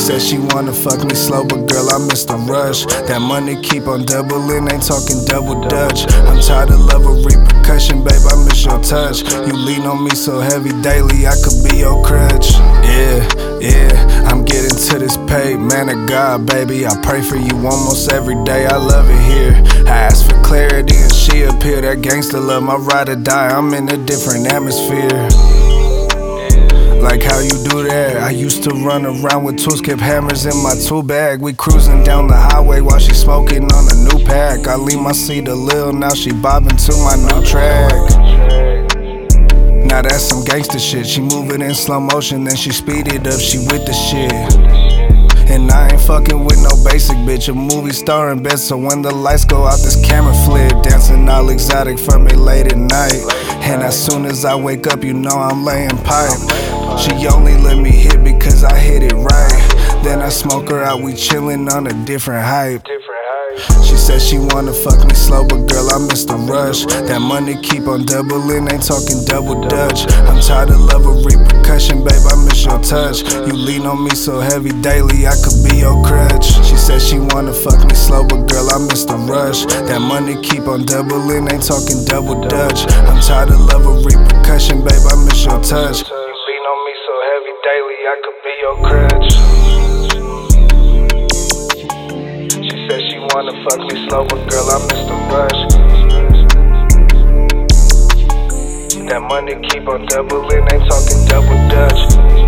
said she wanna fuck me slow, but girl, I miss the rush. That money keep on doubling, ain't talking double Dutch. I'm tired of love with repercussion, babe, I miss your touch. You lean on me so heavy daily, I could be your crutch. Yeah, I'm getting to this pay, man of God, baby. I pray for you almost every day, I love it here. I ask for clarity and she appear, that gangster love, my ride or die, I'm in a different atmosphere. Like how you do that. I used to run around with tools, kept hammers in my tool bag. We cruising down the highway while she smoking on a new pack. I leave my seat a little, now she bobbing to my new track. Now that's some gangster shit. She moving in slow motion, then she speed it up, she with the shit. And I ain't fucking with no basic bitch, a movie star in bed, so when the lights go out, this camera flip. Dancing all exotic for me late at night. And as soon as I wake up, you know I'm laying pipe. She only let me hit because I hit it right. Then I smoke her out, we chillin' on a different hype. She said she wanna fuck me slow, but girl, I miss the rush. That money keep on doubling, ain't talking double Dutch. I'm tired of love with repercussion, babe, I miss your touch. You lean on me so heavy daily, I could be your crutch. She said she wanna fuck me slow, but girl, I miss the rush. That money keep on doubling, ain't talking double Dutch. I'm tired of love with repercussion, babe, I miss your touch. You lean on me so heavy daily, I could be your crutch. Said she wanna fuck me slow, but girl, I miss the rush. That money keep on doubling, ain't talking double Dutch.